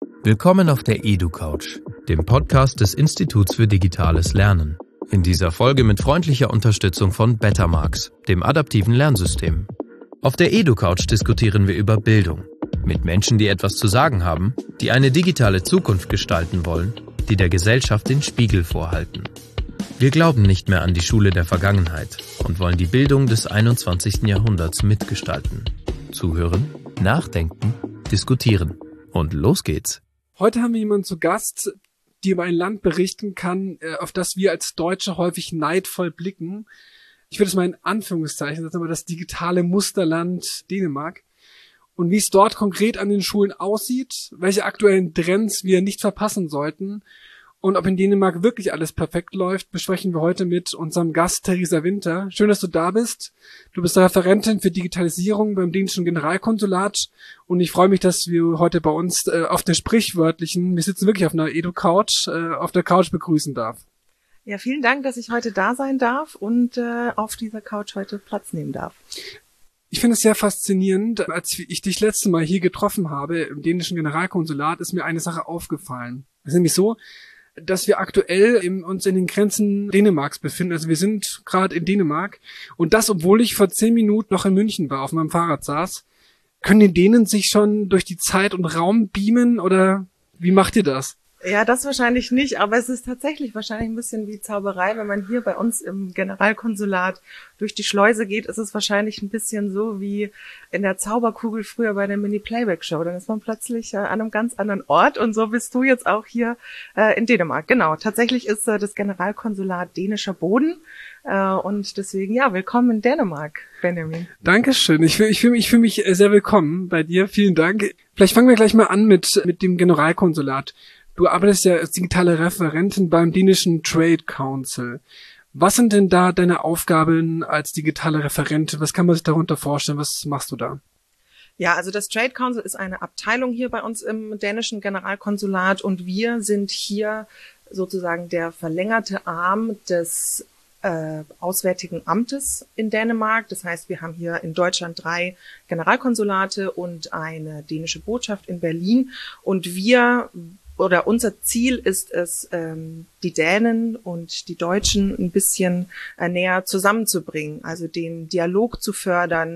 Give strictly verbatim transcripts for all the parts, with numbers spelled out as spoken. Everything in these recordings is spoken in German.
Willkommen auf der EduCouch, dem Podcast des Instituts für digitales Lernen. In dieser Folge mit freundlicher Unterstützung von Bettermarks, dem adaptiven Lernsystem. Auf der EduCouch diskutieren wir über Bildung. Mit Menschen, die etwas zu sagen haben, die eine digitale Zukunft gestalten wollen, die der Gesellschaft den Spiegel vorhalten. Wir glauben nicht mehr an die Schule der Vergangenheit und wollen die Bildung des einundzwanzigsten Jahrhunderts mitgestalten. Zuhören, nachdenken, diskutieren. Und los geht's. Heute haben wir jemanden zu Gast, die über ein Land berichten kann, auf das wir als Deutsche häufig neidvoll blicken. Ich würde es mal in Anführungszeichen setzen, aber das digitale Musterland Dänemark. Und wie es dort konkret an den Schulen aussieht, welche aktuellen Trends wir nicht verpassen sollten und ob in Dänemark wirklich alles perfekt läuft, besprechen wir heute mit unserem Gast Theresa Winther. Schön, dass du da bist. Du bist Referentin für Digitalisierung beim dänischen Generalkonsulat und ich freue mich, dass wir heute bei uns äh, auf der sprichwörtlichen, wir sitzen wirklich auf einer Edu-Couch, äh, auf der Couch begrüßen darf. Ja, vielen Dank, dass ich heute da sein darf und äh, auf dieser Couch heute Platz nehmen darf. Ich finde es sehr faszinierend. Als ich dich letzte Mal hier getroffen habe im dänischen Generalkonsulat, ist mir eine Sache aufgefallen. Es ist nämlich so, dass wir aktuell in, uns in den Grenzen Dänemarks befinden. Also wir sind gerade in Dänemark und das, obwohl ich vor zehn Minuten noch in München war, auf meinem Fahrrad saß. Können die Dänen sich schon durch die Zeit und Raum beamen oder wie macht ihr das? Ja, das wahrscheinlich nicht, aber es ist tatsächlich wahrscheinlich ein bisschen wie Zauberei. Wenn man hier bei uns im Generalkonsulat durch die Schleuse geht, ist es wahrscheinlich ein bisschen so wie in der Zauberkugel früher bei der Mini-Playback-Show. Dann ist man plötzlich äh, an einem ganz anderen Ort und so bist du jetzt auch hier äh, in Dänemark. Genau, tatsächlich ist äh, das Generalkonsulat dänischer Boden äh, und deswegen, ja, willkommen in Dänemark, Benjamin. Dankeschön, ich fühle ich fühl mich, ich fühl mich sehr willkommen bei dir, vielen Dank. Vielleicht fangen wir gleich mal an mit, mit dem Generalkonsulat. Du arbeitest ja als digitale Referentin beim dänischen Trade Council. Was sind denn da deine Aufgaben als digitale Referentin? Was kann man sich darunter vorstellen? Was machst du da? Ja, also das Trade Council ist eine Abteilung hier bei uns im dänischen Generalkonsulat und wir sind hier sozusagen der verlängerte Arm des äh, Auswärtigen Amtes in Dänemark. Das heißt, wir haben hier in Deutschland drei Generalkonsulate und eine dänische Botschaft in Berlin und wir oder unser Ziel ist es, ähm, die Dänen und die Deutschen ein bisschen äh, näher zusammenzubringen, also den Dialog zu fördern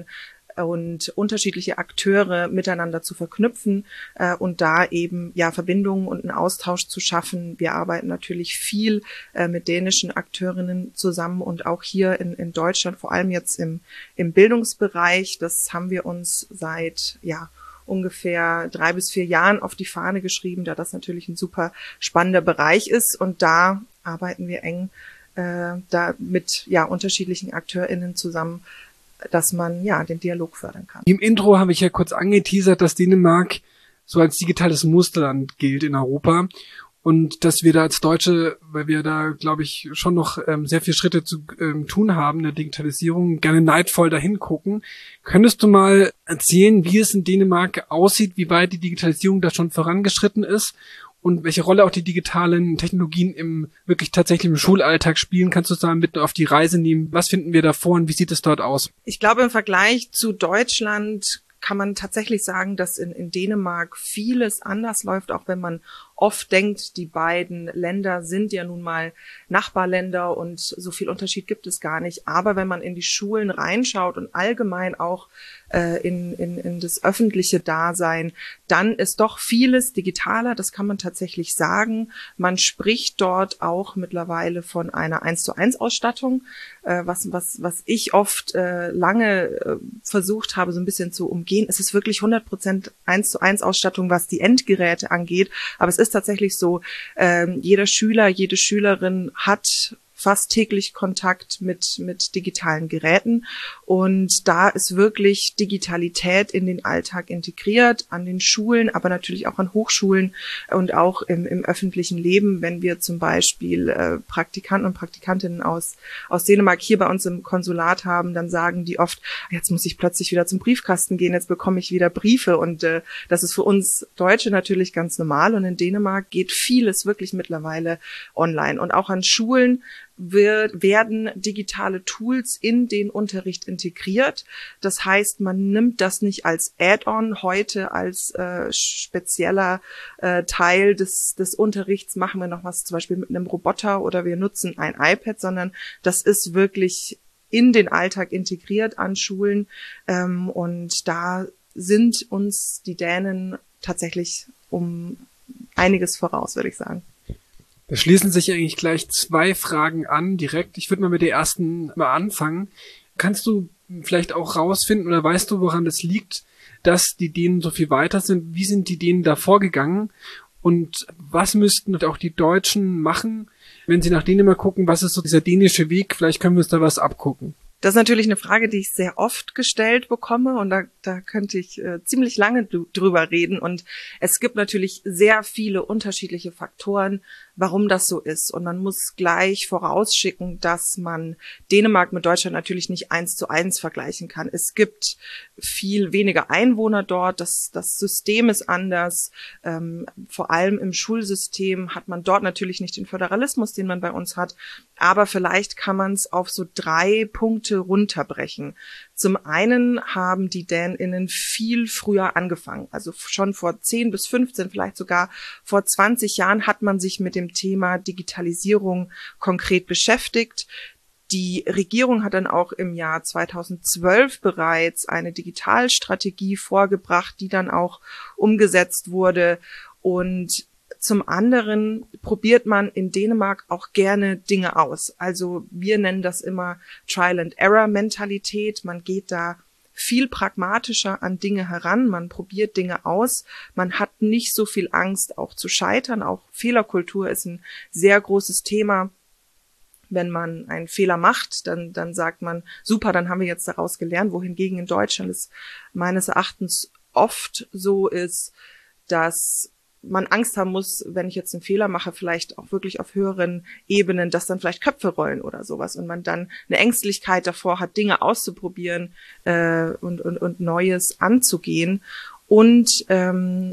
und unterschiedliche Akteure miteinander zu verknüpfen äh, und da eben ja Verbindungen und einen Austausch zu schaffen. Wir arbeiten natürlich viel äh, mit dänischen Akteurinnen zusammen und auch hier in, in Deutschland, vor allem jetzt im, im Bildungsbereich. Das haben wir uns seit ja ungefähr drei bis vier Jahren auf die Fahne geschrieben, da das natürlich ein super spannender Bereich ist und da arbeiten wir eng äh, da mit ja unterschiedlichen AkteurInnen zusammen, dass man ja den Dialog fördern kann. Im Intro habe ich ja kurz angeteasert, dass Dänemark so als digitales Musterland gilt in Europa und dass wir da als Deutsche, weil wir da, glaube ich, schon noch ähm, sehr viele Schritte zu ähm, tun haben in der Digitalisierung, gerne neidvoll dahin gucken. Könntest du mal erzählen, wie es in Dänemark aussieht, wie weit die Digitalisierung da schon vorangeschritten ist und welche Rolle auch die digitalen Technologien im wirklich tatsächlich im Schulalltag spielen? Kannst du uns da mit auf die Reise nehmen? Was finden wir da vor und wie sieht es dort aus? Ich glaube, im Vergleich zu Deutschland kann man tatsächlich sagen, dass in, in Dänemark vieles anders läuft, auch wenn man oft denkt, die beiden Länder sind ja nun mal Nachbarländer und so viel Unterschied gibt es gar nicht. Aber wenn man in die Schulen reinschaut und allgemein auch äh, in, in, in das öffentliche Dasein, dann ist doch vieles digitaler, das kann man tatsächlich sagen. Man spricht dort auch mittlerweile von einer eins zu eins Ausstattung, äh, was, was, was ich oft äh, lange äh, versucht habe, so ein bisschen zu umgehen. Es ist wirklich hundert Prozent eins zu eins Ausstattung, was die Endgeräte angeht, aber es ist tatsächlich so, ähm, jeder Schüler, jede Schülerin hat fast täglich Kontakt mit mit digitalen Geräten und da ist wirklich Digitalität in den Alltag integriert, an den Schulen, aber natürlich auch an Hochschulen und auch im, im öffentlichen Leben, wenn wir zum Beispiel äh, Praktikanten und Praktikantinnen aus aus Dänemark hier bei uns im Konsulat haben, dann sagen die oft, jetzt muss ich plötzlich wieder zum Briefkasten gehen, jetzt bekomme ich wieder Briefe und äh, das ist für uns Deutsche natürlich ganz normal und in Dänemark geht vieles wirklich mittlerweile online und auch an Schulen wird, werden digitale Tools in den Unterricht integriert. Das heißt, man nimmt das nicht als Add-on heute, als äh, spezieller äh, Teil des, des Unterrichts, machen wir noch was zum Beispiel mit einem Roboter oder wir nutzen ein iPad, sondern das ist wirklich in den Alltag integriert an Schulen. Ähm, und da sind uns die Dänen tatsächlich um einiges voraus, würde ich sagen. Da schließen sich eigentlich gleich zwei Fragen an, direkt. Ich würde mal mit der ersten mal anfangen. Kannst du vielleicht auch rausfinden oder weißt du, woran das liegt, dass die Dänen so viel weiter sind? Wie sind die Dänen da vorgegangen? Und was müssten auch die Deutschen machen, wenn sie nach Dänemark gucken? Was ist so dieser dänische Weg? Vielleicht können wir uns da was abgucken. Das ist natürlich eine Frage, die ich sehr oft gestellt bekomme und da, da könnte ich äh, ziemlich lange drüber reden und es gibt natürlich sehr viele unterschiedliche Faktoren, warum das so ist und man muss gleich vorausschicken, dass man Dänemark mit Deutschland natürlich nicht eins zu eins vergleichen kann. Es gibt viel weniger Einwohner dort, das, das System ist anders, ähm, vor allem im Schulsystem hat man dort natürlich nicht den Föderalismus, den man bei uns hat, aber vielleicht kann man es auf so drei Punkte runterbrechen. Zum einen haben die DänInnen viel früher angefangen, also schon vor zehn bis fünfzehn, vielleicht sogar vor zwanzig Jahren hat man sich mit dem Thema Digitalisierung konkret beschäftigt. Die Regierung hat dann auch im Jahr zweitausendzwölf bereits eine Digitalstrategie vorgebracht, die dann auch umgesetzt wurde und zum anderen probiert man in Dänemark auch gerne Dinge aus. Also wir nennen das immer Trial-and-Error-Mentalität. Man geht da viel pragmatischer an Dinge heran. Man probiert Dinge aus. Man hat nicht so viel Angst, auch zu scheitern. Auch Fehlerkultur ist ein sehr großes Thema. Wenn man einen Fehler macht, dann, dann sagt man, super, dann haben wir jetzt daraus gelernt. Wohingegen in Deutschland es meines Erachtens oft so ist, dass man Angst haben muss, wenn ich jetzt einen Fehler mache, vielleicht auch wirklich auf höheren Ebenen, dass dann vielleicht Köpfe rollen oder sowas und man dann eine Ängstlichkeit davor hat, Dinge auszuprobieren äh, und, und, und Neues anzugehen. Und ähm,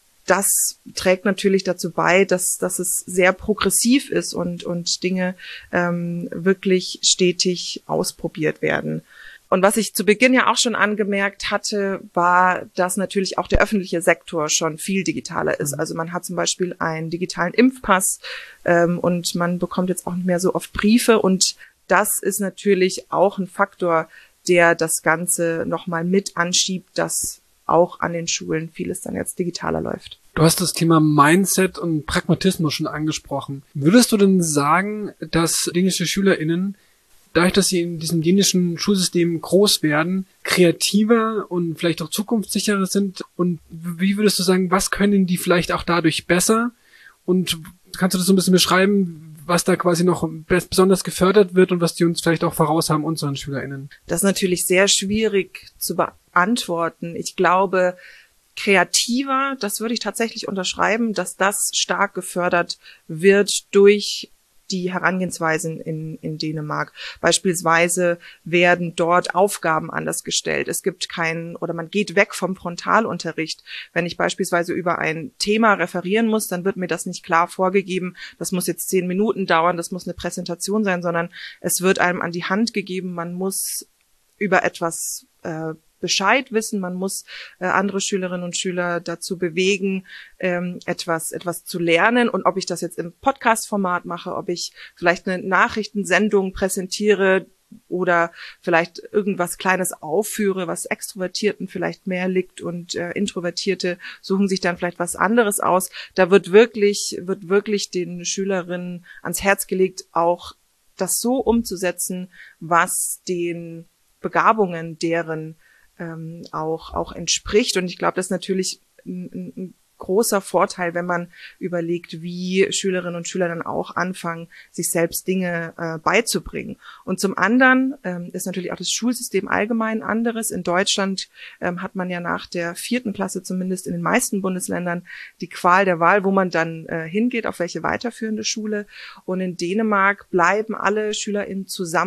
das trägt natürlich dazu bei, dass, dass es sehr progressiv ist und, und Dinge ähm, wirklich stetig ausprobiert werden. Und was ich zu Beginn ja auch schon angemerkt hatte, war, dass natürlich auch der öffentliche Sektor schon viel digitaler ist. Also man hat zum Beispiel einen digitalen Impfpass ähm, und man bekommt jetzt auch nicht mehr so oft Briefe. Und das ist natürlich auch ein Faktor, der das Ganze nochmal mit anschiebt, dass auch an den Schulen vieles dann jetzt digitaler läuft. Du hast das Thema Mindset und Pragmatismus schon angesprochen. Würdest du denn sagen, dass dänische SchülerInnen dadurch, dass sie in diesem dänischen Schulsystem groß werden, kreativer und vielleicht auch zukunftssicherer sind? Und wie würdest du sagen, was können die vielleicht auch dadurch besser? Und kannst du das so ein bisschen beschreiben, was da quasi noch besonders gefördert wird und was die uns vielleicht auch voraus haben, unseren SchülerInnen? Das ist natürlich sehr schwierig zu beantworten. Ich glaube, kreativer, das würde ich tatsächlich unterschreiben, dass das stark gefördert wird durch die Herangehensweisen in, in Dänemark. Beispielsweise werden dort Aufgaben anders gestellt. Es gibt keinen, oder man geht weg vom Frontalunterricht. Wenn ich beispielsweise über ein Thema referieren muss, dann wird mir das nicht klar vorgegeben. Das muss jetzt zehn Minuten dauern, das muss eine Präsentation sein, sondern es wird einem an die Hand gegeben. Man muss über etwas äh, Bescheid wissen, man muss äh, andere Schülerinnen und Schüler dazu bewegen, ähm, etwas etwas zu lernen. Und ob ich das jetzt im Podcast-Format mache, ob ich vielleicht eine Nachrichtensendung präsentiere oder vielleicht irgendwas Kleines aufführe, was Extrovertierten vielleicht mehr liegt und äh, Introvertierte suchen sich dann vielleicht was anderes aus. Da wird wirklich wird wirklich den Schülerinnen ans Herz gelegt, auch das so umzusetzen, was den Begabungen deren Ähm, auch auch entspricht. Und ich glaube, das ist natürlich ein, ein großer Vorteil, wenn man überlegt, wie Schülerinnen und Schüler dann auch anfangen, sich selbst Dinge äh, beizubringen. Und zum anderen ähm, ist natürlich auch das Schulsystem allgemein anderes. In Deutschland ähm, hat man ja nach der vierten Klasse zumindest in den meisten Bundesländern die Qual der Wahl, wo man dann äh, hingeht, auf welche weiterführende Schule. Und in Dänemark bleiben alle SchülerInnen zusammen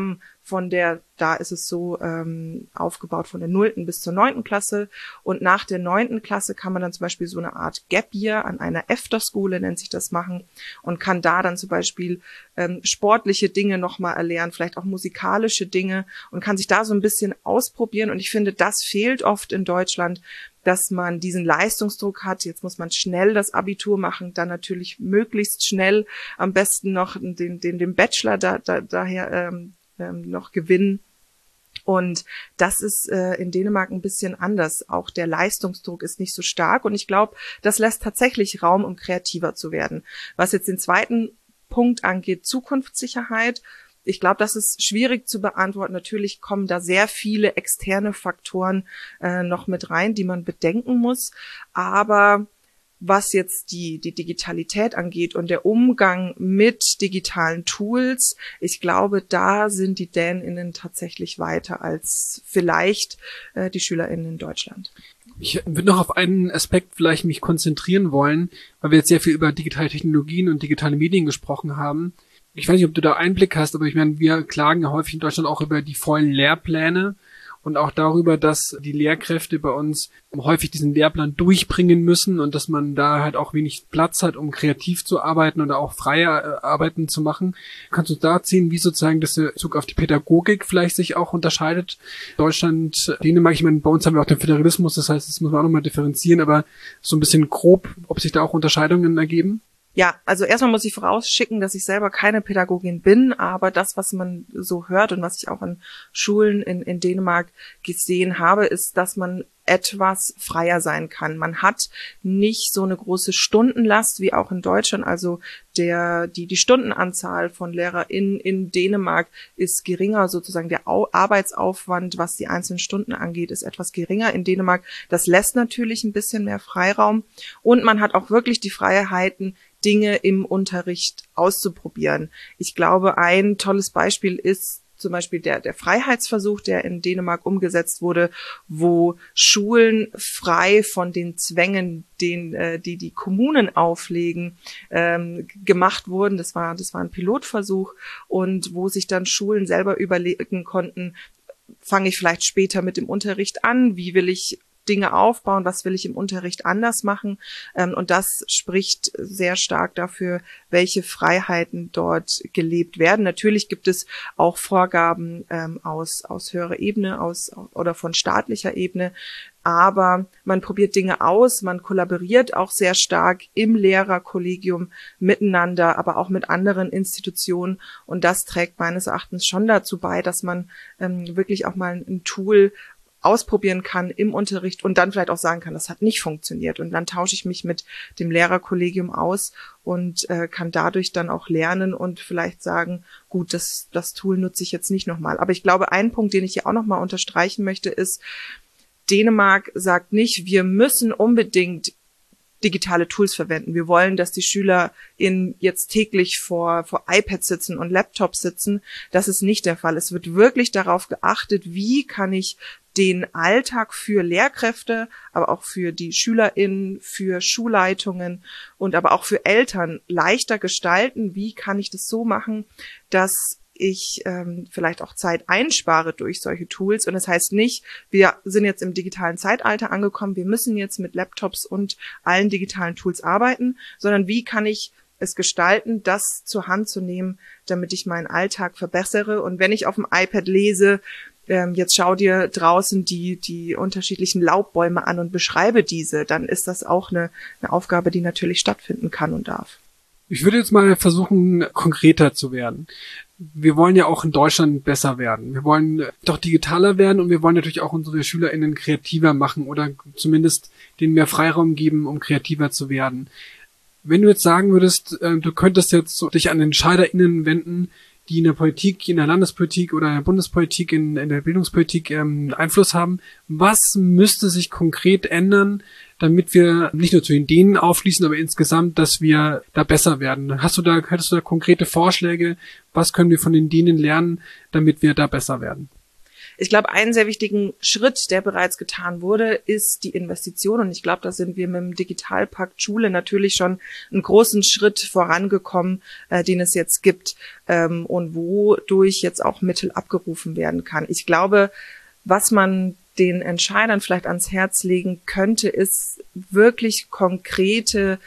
Von der, da ist es so ähm, aufgebaut von der nullten bis zur neunten Klasse. Und nach der neunten Klasse kann man dann zum Beispiel so eine Art Gap Year an einer Efterschule, nennt sich das, machen und kann da dann zum Beispiel ähm, sportliche Dinge nochmal erlernen, vielleicht auch musikalische Dinge und kann sich da so ein bisschen ausprobieren. Und ich finde, das fehlt oft in Deutschland, dass man diesen Leistungsdruck hat. Jetzt muss man schnell das Abitur machen, dann natürlich möglichst schnell am besten noch den, den, den Bachelor da, da, daher ähm, ähm, noch gewinnen. Und das ist äh, in Dänemark ein bisschen anders. Auch der Leistungsdruck ist nicht so stark. Und ich glaube, das lässt tatsächlich Raum, um kreativer zu werden. Was jetzt den zweiten Punkt angeht, Zukunftssicherheit. Ich glaube, das ist schwierig zu beantworten. Natürlich kommen da sehr viele externe Faktoren äh, noch mit rein, die man bedenken muss. Aber was jetzt die, die Digitalität angeht und der Umgang mit digitalen Tools, ich glaube, da sind die DänInnen tatsächlich weiter als vielleicht äh, die SchülerInnen in Deutschland. Ich würde noch auf einen Aspekt vielleicht mich konzentrieren wollen, weil wir jetzt sehr viel über digitale Technologien und digitale Medien gesprochen haben. Ich weiß nicht, ob du da Einblick hast, aber ich meine, wir klagen ja häufig in Deutschland auch über die vollen Lehrpläne und auch darüber, dass die Lehrkräfte bei uns häufig diesen Lehrplan durchbringen müssen und dass man da halt auch wenig Platz hat, um kreativ zu arbeiten oder auch freie Arbeiten zu machen. Kannst du da ziehen, wie sozusagen das in Bezug auf die Pädagogik vielleicht sich auch unterscheidet? Deutschland, Dänemark, ich meine, bei uns haben wir auch den Föderalismus, das heißt, das muss man auch nochmal differenzieren, aber so ein bisschen grob, ob sich da auch Unterscheidungen ergeben? Ja, also erstmal muss ich vorausschicken, dass ich selber keine Pädagogin bin, aber das, was man so hört und was ich auch an Schulen in, in Dänemark gesehen habe, ist, dass man etwas freier sein kann. Man hat nicht so eine große Stundenlast wie auch in Deutschland. Also der die die Stundenanzahl von LehrerInnen in Dänemark ist geringer, sozusagen der Au- Arbeitsaufwand, was die einzelnen Stunden angeht, ist etwas geringer in Dänemark. Das lässt natürlich ein bisschen mehr Freiraum und man hat auch wirklich die Freiheiten, Dinge im Unterricht auszuprobieren. Ich glaube, ein tolles Beispiel ist zum Beispiel der, der Freiheitsversuch, der in Dänemark umgesetzt wurde, wo Schulen frei von den Zwängen, den, äh, die die Kommunen auflegen, ähm, gemacht wurden. Das war, das war ein Pilotversuch und wo sich dann Schulen selber überlegen konnten, fange ich vielleicht später mit dem Unterricht an, wie will ich Dinge aufbauen, was will ich im Unterricht anders machen. Und das spricht sehr stark dafür, welche Freiheiten dort gelebt werden. Natürlich gibt es auch Vorgaben ähm, aus, aus höherer Ebene aus, oder von staatlicher Ebene, aber man probiert Dinge aus, man kollaboriert auch sehr stark im Lehrerkollegium miteinander, aber auch mit anderen Institutionen und das trägt meines Erachtens schon dazu bei, dass man ähm, wirklich auch mal ein Tool ausprobieren kann im Unterricht und dann vielleicht auch sagen kann, das hat nicht funktioniert. Und dann tausche ich mich mit dem Lehrerkollegium aus und äh, kann dadurch dann auch lernen und vielleicht sagen, gut, das, das Tool nutze ich jetzt nicht nochmal. Aber ich glaube, ein Punkt, den ich hier auch nochmal unterstreichen möchte, ist, Dänemark sagt nicht, wir müssen unbedingt digitale Tools verwenden. Wir wollen, dass die SchülerInnen jetzt täglich vor, vor iPads sitzen und Laptops sitzen. Das ist nicht der Fall. Es wird wirklich darauf geachtet, wie kann ich den Alltag für Lehrkräfte, aber auch für die SchülerInnen, für Schulleitungen und aber auch für Eltern leichter gestalten. Wie kann ich das so machen, dass ich ähm, vielleicht auch Zeit einspare durch solche Tools. Und das heißt nicht, wir sind jetzt im digitalen Zeitalter angekommen, wir müssen jetzt mit Laptops und allen digitalen Tools arbeiten, sondern wie kann ich es gestalten, das zur Hand zu nehmen, damit ich meinen Alltag verbessere. Und wenn ich auf dem iPad lese, ähm, jetzt schau dir draußen die die unterschiedlichen Laubbäume an und beschreibe diese, dann ist das auch eine, eine Aufgabe, die natürlich stattfinden kann und darf. Ich würde jetzt mal versuchen, konkreter zu werden. Wir wollen ja auch in Deutschland besser werden. Wir wollen doch digitaler werden und wir wollen natürlich auch unsere SchülerInnen kreativer machen oder zumindest denen mehr Freiraum geben, um kreativer zu werden. Wenn du jetzt sagen würdest, du könntest jetzt dich an EntscheiderInnen wenden, die in der Politik, in der Landespolitik oder in der Bundespolitik, in, in der Bildungspolitik ähm, Einfluss haben, was müsste sich konkret ändern, damit wir nicht nur zu den Dänen aufschließen, aber insgesamt, dass wir da besser werden? Hast du da, hättest du da konkrete Vorschläge? Was können wir von den Dänen lernen, damit wir da besser werden? Ich glaube, einen sehr wichtigen Schritt, der bereits getan wurde, ist die Investition. Und ich glaube, da sind wir mit dem Digitalpakt Schule natürlich schon einen großen Schritt vorangekommen, äh, den es jetzt gibt, ähm, und wodurch jetzt auch Mittel abgerufen werden kann. Ich glaube, was man den Entscheidern vielleicht ans Herz legen könnte, ist wirklich konkrete,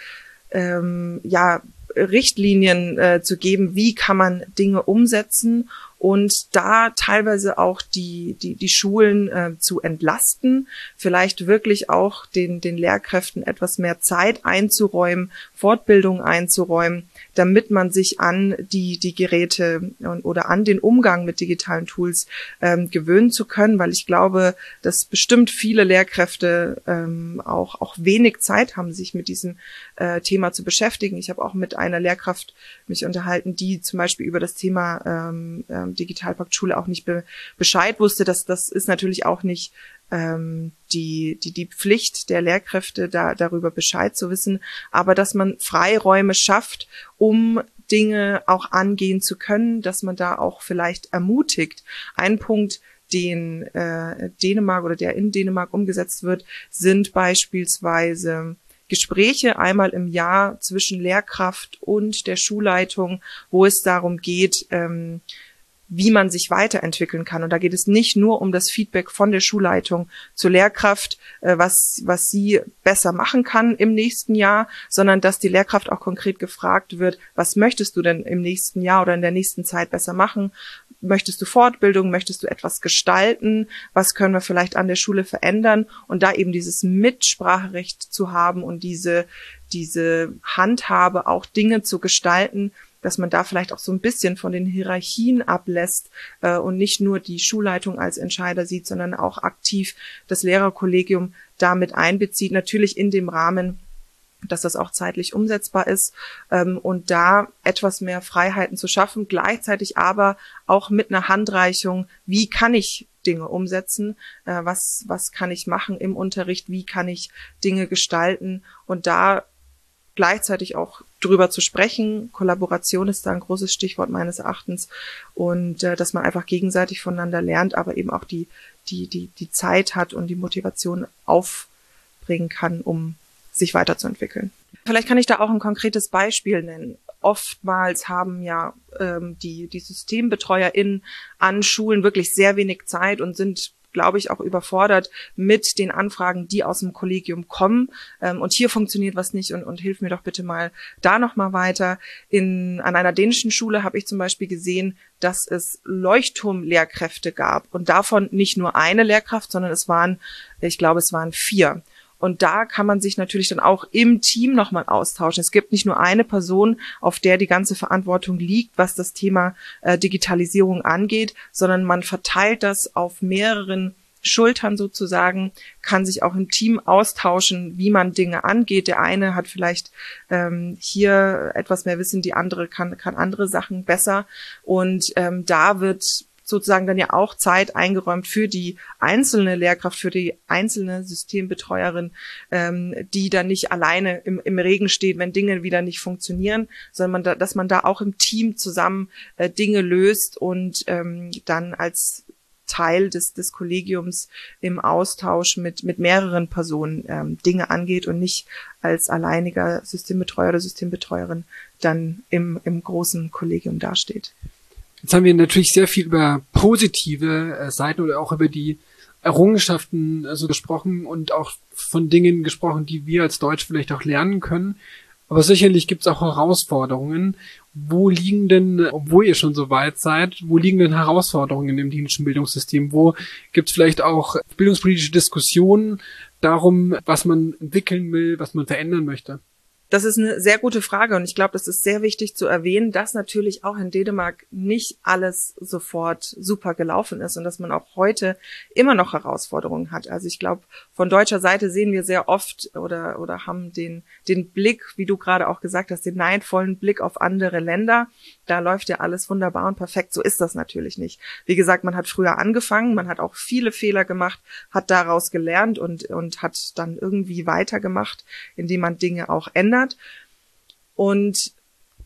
ähm, ja, Richtlinien äh, zu geben, wie kann man Dinge umsetzen und da teilweise auch die die die Schulen äh, zu entlasten, vielleicht wirklich auch den den Lehrkräften etwas mehr Zeit einzuräumen, Fortbildung einzuräumen, damit man sich an die die Geräte und, oder an den Umgang mit digitalen Tools ähm, gewöhnen zu können, weil ich glaube, dass bestimmt viele Lehrkräfte ähm, auch auch wenig Zeit haben, sich mit diesem äh, Thema zu beschäftigen. Ich habe auch mit einer Lehrkraft mich unterhalten, die zum Beispiel über das Thema ähm, ähm, Digitalpakt Schule auch nicht be- Bescheid wusste. Das das ist natürlich auch nicht ähm, die die die Pflicht der Lehrkräfte, da darüber Bescheid zu wissen, aber dass man Freiräume schafft, um Dinge auch angehen zu können, dass man da auch vielleicht ermutigt. Ein Punkt, den äh, Dänemark oder der in Dänemark umgesetzt wird, sind beispielsweise Gespräche einmal im Jahr zwischen Lehrkraft und der Schulleitung, wo es darum geht, ähm, wie man sich weiterentwickeln kann. Und da geht es nicht nur um das Feedback von der Schulleitung zur Lehrkraft, äh, was was sie besser machen kann im nächsten Jahr, sondern dass die Lehrkraft auch konkret gefragt wird, was möchtest du denn im nächsten Jahr oder in der nächsten Zeit besser machen? Möchtest du Fortbildung? Möchtest du etwas gestalten? Was können wir vielleicht an der Schule verändern? Und da eben dieses Mitspracherecht zu haben und diese diese Handhabe, auch Dinge zu gestalten, dass man da vielleicht auch so ein bisschen von den Hierarchien ablässt äh, und nicht nur die Schulleitung als Entscheider sieht, sondern auch aktiv das Lehrerkollegium damit einbezieht, natürlich in dem Rahmen, dass das auch zeitlich umsetzbar ist, ähm, und da etwas mehr Freiheiten zu schaffen, gleichzeitig aber auch mit einer Handreichung, wie kann ich Dinge umsetzen, äh, was was kann ich machen im Unterricht, wie kann ich Dinge gestalten und da gleichzeitig auch drüber zu sprechen. Kollaboration ist da ein großes Stichwort meines Erachtens und äh, dass man einfach gegenseitig voneinander lernt, aber eben auch die die die die Zeit hat und die Motivation aufbringen kann, um sich weiterzuentwickeln. Vielleicht kann ich da auch ein konkretes Beispiel nennen. Oftmals haben ja ähm, die die SystembetreuerInnen an Schulen wirklich sehr wenig Zeit und sind, glaube ich, auch überfordert mit den Anfragen, die aus dem Kollegium kommen. Ähm, und hier funktioniert was nicht und, und hilf mir doch bitte mal da nochmal weiter. In, an einer dänischen Schule habe ich zum Beispiel gesehen, dass es Leuchtturmlehrkräfte gab. Und davon nicht nur eine Lehrkraft, sondern es waren, ich glaube, es waren vier. Und da kann man sich natürlich dann auch im Team nochmal austauschen. Es gibt nicht nur eine Person, auf der die ganze Verantwortung liegt, was das Thema äh, Digitalisierung angeht, sondern man verteilt das auf mehreren Schultern sozusagen, kann sich auch im Team austauschen, wie man Dinge angeht. Der eine hat vielleicht ähm, hier etwas mehr Wissen, die andere kann, kann andere Sachen besser. Und ähm, da wird sozusagen dann ja auch Zeit eingeräumt für die einzelne Lehrkraft, für die einzelne Systembetreuerin, ähm, die dann nicht alleine im, im Regen steht, wenn Dinge wieder nicht funktionieren, sondern man da, dass man da auch im Team zusammen äh, Dinge löst und ähm, dann als Teil des, des Kollegiums im Austausch mit, mit mehreren Personen ähm, Dinge angeht und nicht als alleiniger Systembetreuer oder Systembetreuerin dann im, im großen Kollegium dasteht. Jetzt haben wir natürlich sehr viel über positive äh, Seiten oder auch über die Errungenschaften äh, so gesprochen und auch von Dingen gesprochen, die wir als Deutsch vielleicht auch lernen können. Aber sicherlich gibt es auch Herausforderungen. Wo liegen denn, obwohl ihr schon so weit seid, wo liegen denn Herausforderungen im dänischen Bildungssystem? Wo gibt es vielleicht auch bildungspolitische Diskussionen darum, was man entwickeln will, was man verändern möchte? Das ist eine sehr gute Frage und ich glaube, das ist sehr wichtig zu erwähnen, dass natürlich auch in Dänemark nicht alles sofort super gelaufen ist und dass man auch heute immer noch Herausforderungen hat. Also ich glaube, von deutscher Seite sehen wir sehr oft oder oder haben den den Blick, wie du gerade auch gesagt hast, den neidvollen Blick auf andere Länder. Da läuft ja alles wunderbar und perfekt. So ist das natürlich nicht. Wie gesagt, man hat früher angefangen, man hat auch viele Fehler gemacht, hat daraus gelernt und und hat dann irgendwie weitergemacht, indem man Dinge auch ändert. Und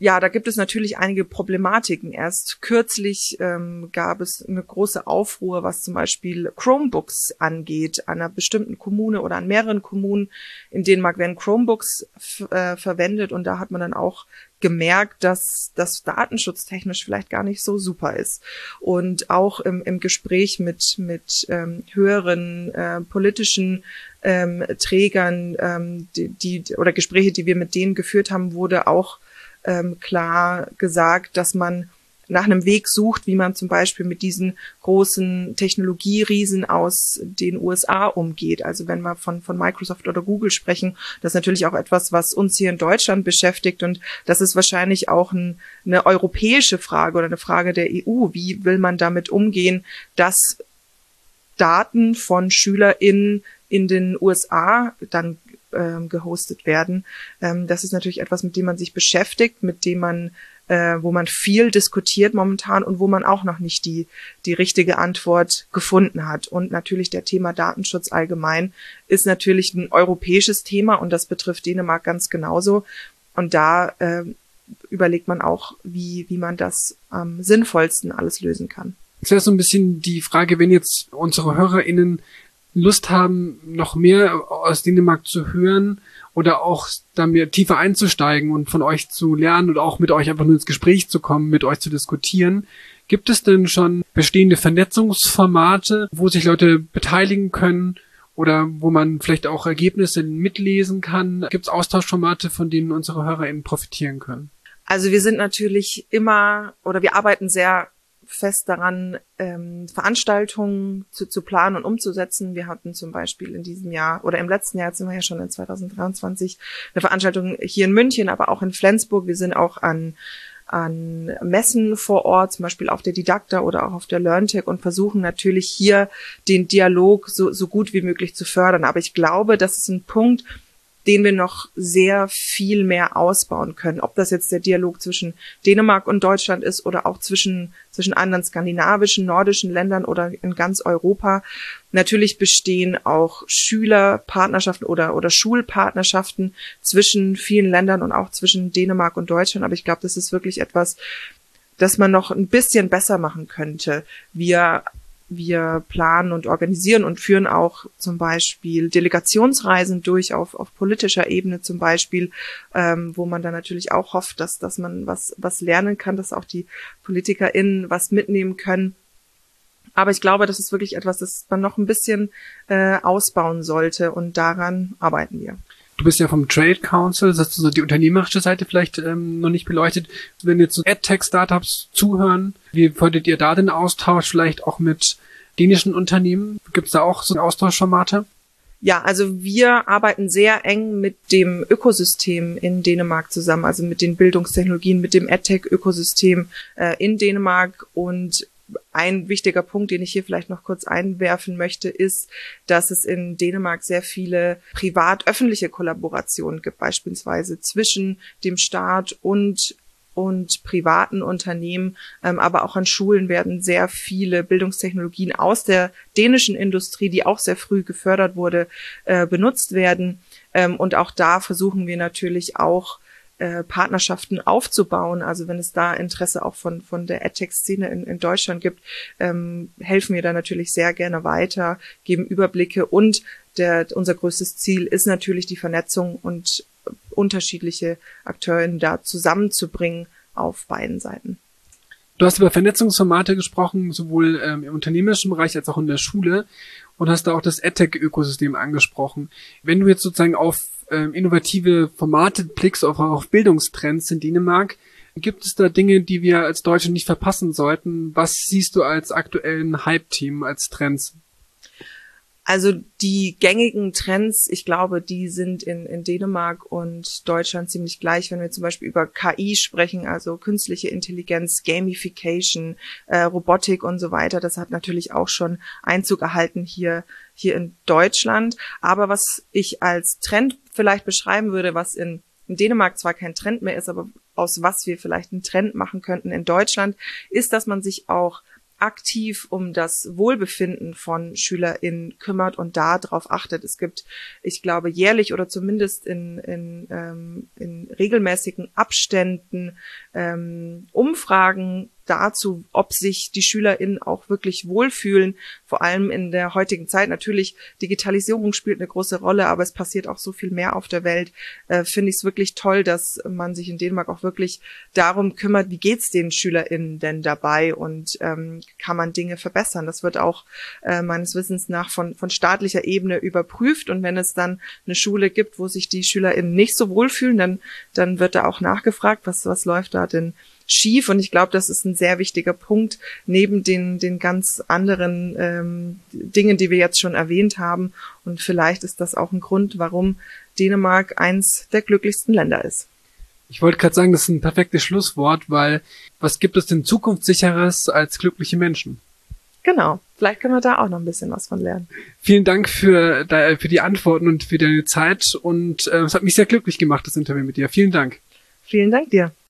ja, da gibt es natürlich einige Problematiken. Erst kürzlich ähm, gab es eine große Aufruhr, was zum Beispiel Chromebooks angeht, an einer bestimmten Kommune oder an mehreren Kommunen. In Dänemark werden Chromebooks f- äh, verwendet und da hat man dann auch gemerkt, dass das datenschutztechnisch vielleicht gar nicht so super ist. Und auch im, im Gespräch mit mit ähm, höheren äh, politischen ähm, Trägern, ähm, die, die oder Gespräche, die wir mit denen geführt haben, wurde auch ähm, klar gesagt, dass man nach einem Weg sucht, wie man zum Beispiel mit diesen großen Technologieriesen aus den U S A umgeht. Also wenn wir von, von Microsoft oder Google sprechen, das ist natürlich auch etwas, was uns hier in Deutschland beschäftigt. Und das ist wahrscheinlich auch ein, eine europäische Frage oder eine Frage der E U. Wie will man damit umgehen, dass Daten von SchülerInnen in den U S A dann ähm, gehostet werden? Ähm, das ist natürlich etwas, mit dem man sich beschäftigt, mit dem man Äh, wo man viel diskutiert momentan und wo man auch noch nicht die die richtige Antwort gefunden hat. Und natürlich der Thema Datenschutz allgemein ist natürlich ein europäisches Thema und das betrifft Dänemark ganz genauso. Und da äh, überlegt man auch, wie wie man das am sinnvollsten alles lösen kann. Das wäre so ein bisschen die Frage, wenn jetzt unsere HörerInnen Lust haben, noch mehr aus Dänemark zu hören oder auch da mehr tiefer einzusteigen und von euch zu lernen oder auch mit euch einfach nur ins Gespräch zu kommen, mit euch zu diskutieren. Gibt es denn schon bestehende Vernetzungsformate, wo sich Leute beteiligen können oder wo man vielleicht auch Ergebnisse mitlesen kann? Gibt es Austauschformate, von denen unsere HörerInnen profitieren können? Also wir sind natürlich immer oder wir arbeiten sehr fest daran, ähm, Veranstaltungen zu, zu planen und umzusetzen. Wir hatten zum Beispiel in diesem Jahr oder im letzten Jahr, jetzt sind wir ja schon in zwanzig dreiundzwanzig, eine Veranstaltung hier in München, aber auch in Flensburg. Wir sind auch an an Messen vor Ort, zum Beispiel auf der Didakta oder auch auf der LearnTech und versuchen natürlich hier den Dialog so, so gut wie möglich zu fördern. Aber ich glaube, das ist ein Punkt, den wir noch sehr viel mehr ausbauen können. Ob das jetzt der Dialog zwischen Dänemark und Deutschland ist oder auch zwischen, zwischen anderen skandinavischen, nordischen Ländern oder in ganz Europa. Natürlich bestehen auch Schülerpartnerschaften oder, oder Schulpartnerschaften zwischen vielen Ländern und auch zwischen Dänemark und Deutschland. Aber ich glaube, das ist wirklich etwas, das man noch ein bisschen besser machen könnte. Wir Wir planen und organisieren und führen auch zum Beispiel Delegationsreisen durch auf, auf politischer Ebene zum Beispiel, ähm, wo man dann natürlich auch hofft, dass, dass man was, was lernen kann, dass auch die PolitikerInnen was mitnehmen können. Aber ich glaube, das ist wirklich etwas, das man noch ein bisschen äh, ausbauen sollte und daran arbeiten wir. Du bist ja vom Trade Council, das hast du so die unternehmerische Seite vielleicht ähm, noch nicht beleuchtet. Wenn jetzt so AdTech-Startups zuhören, wie fördert ihr da den Austausch vielleicht auch mit dänischen Unternehmen? Gibt es da auch so Austauschformate? Ja, also wir arbeiten sehr eng mit dem Ökosystem in Dänemark zusammen, also mit den Bildungstechnologien, mit dem AdTech-Ökosystem äh, in Dänemark. Und ein wichtiger Punkt, den ich hier vielleicht noch kurz einwerfen möchte, ist, dass es in Dänemark sehr viele privat-öffentliche Kollaborationen gibt, beispielsweise zwischen dem Staat und und privaten Unternehmen, ähm, aber auch an Schulen werden sehr viele Bildungstechnologien aus der dänischen Industrie, die auch sehr früh gefördert wurde, äh, benutzt werden. Ähm, und auch da versuchen wir natürlich auch äh, Partnerschaften aufzubauen. Also wenn es da Interesse auch von von der AdTech-Szene in, in Deutschland gibt, ähm, helfen wir da natürlich sehr gerne weiter, geben Überblicke und der, unser größtes Ziel ist natürlich die Vernetzung und unterschiedliche Akteurinnen da zusammenzubringen auf beiden Seiten. Du hast über Vernetzungsformate gesprochen, sowohl ähm, im unternehmerischen Bereich als auch in der Schule und hast da auch das AdTech-Ökosystem angesprochen. Wenn du jetzt sozusagen auf ähm, innovative Formate blickst, auch auf Bildungstrends in Dänemark, gibt es da Dinge, die wir als Deutsche nicht verpassen sollten? Was siehst du als aktuellen Hype-Team, als Trends? Also die gängigen Trends, ich glaube, die sind in, in Dänemark und Deutschland ziemlich gleich, wenn wir zum Beispiel über K I sprechen, also künstliche Intelligenz, Gamification, äh, Robotik und so weiter. Das hat natürlich auch schon Einzug erhalten hier, hier in Deutschland. Aber was ich als Trend vielleicht beschreiben würde, was in, in Dänemark zwar kein Trend mehr ist, aber aus was wir vielleicht einen Trend machen könnten in Deutschland, ist, dass man sich auch aktiv um das Wohlbefinden von SchülerInnen kümmert und da drauf achtet. Es gibt, ich glaube, jährlich oder zumindest in, in, ähm, in regelmäßigen Abständen ähm, Umfragen dazu, ob sich die SchülerInnen auch wirklich wohlfühlen, vor allem in der heutigen Zeit. Natürlich, Digitalisierung spielt eine große Rolle, aber es passiert auch so viel mehr auf der Welt. Äh, finde ich es wirklich toll, dass man sich in Dänemark auch wirklich darum kümmert, wie geht's den SchülerInnen denn dabei und ähm, kann man Dinge verbessern. Das wird auch äh, meines Wissens nach von, von staatlicher Ebene überprüft und wenn es dann eine Schule gibt, wo sich die SchülerInnen nicht so wohlfühlen, dann, dann wird da auch nachgefragt, was, was läuft da denn schief und ich glaube, das ist ein sehr wichtiger Punkt neben den den ganz anderen ähm, Dingen, die wir jetzt schon erwähnt haben und vielleicht ist das auch ein Grund, warum Dänemark eins der glücklichsten Länder ist. Ich wollte gerade sagen, das ist ein perfektes Schlusswort, weil was gibt es denn zukunftssicheres als glückliche Menschen? Genau, vielleicht können wir da auch noch ein bisschen was von lernen. Vielen Dank für, für die Antworten und für deine Zeit und äh, es hat mich sehr glücklich gemacht, das Interview mit dir. Vielen Dank. Vielen Dank dir.